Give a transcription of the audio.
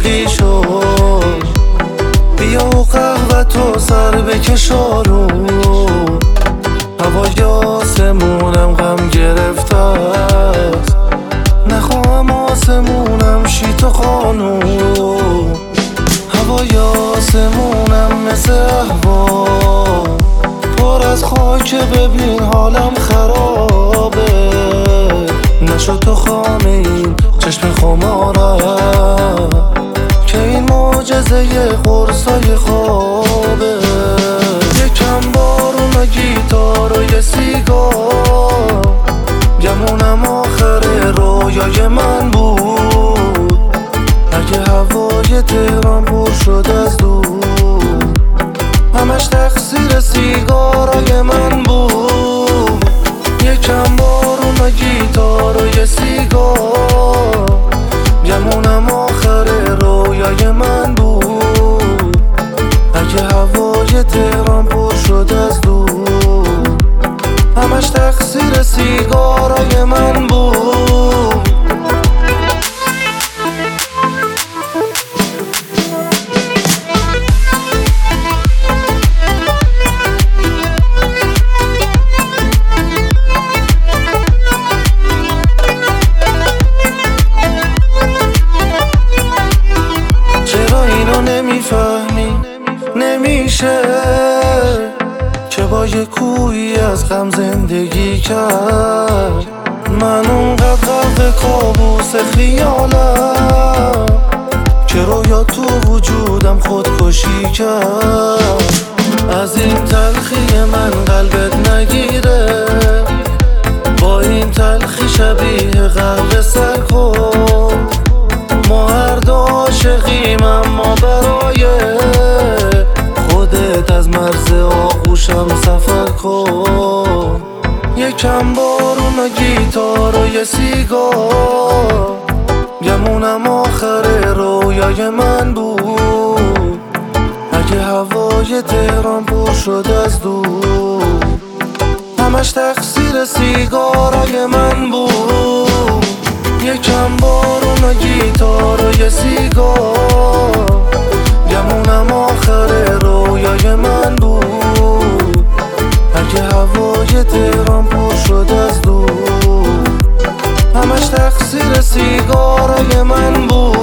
عاشقی شد. بیا و قهوه تو سر بکش آروم، هوای آسمونم غم گرفته است. نخواهم آسمونم شی تو خانوم، هوای آسمونم مثل احوام پر از خاکه. ببین حالم خرابه، نشو تو خامه این چشم خمارم که این معجزه قرصای خوابه. یکم بارون و گیتار و یه سیگار، گمونم آخر رویای من بود. اگه هوای تهران پر شد از دور، همش تقصیر سیگارای من بود. یکم بارون و گیتار و یه سیگار، گمونم آخر رویای من بود. اگه هوای تهران پر شد از دور، همش تقصیر سیگارای من بود. نمیفهمی نمیشه که با یه کوهی از غم زندگی کرد. من اونقدر غرق کابوس خیالم که رویا تو وجودم خودکشی کرد. از این تلخی من قلبت نگیره، با این تلخی شبیه قلب سرکن. ما هر دو عاشقیم اما برای خودت از مرز آغوشم سفر کن. یکم بارون و گیتار و یه سیگار، گمونم آخر رویای من بود. اگه هوای تهران پر شد از دور، همش تقصیر سیگارای من بود. یکم بارون و گیتار و یه سیگار، گمونم آخر رویای من بود. اگه هوای تهران پر شد از دور، همش تقصیر سیگارای من بود.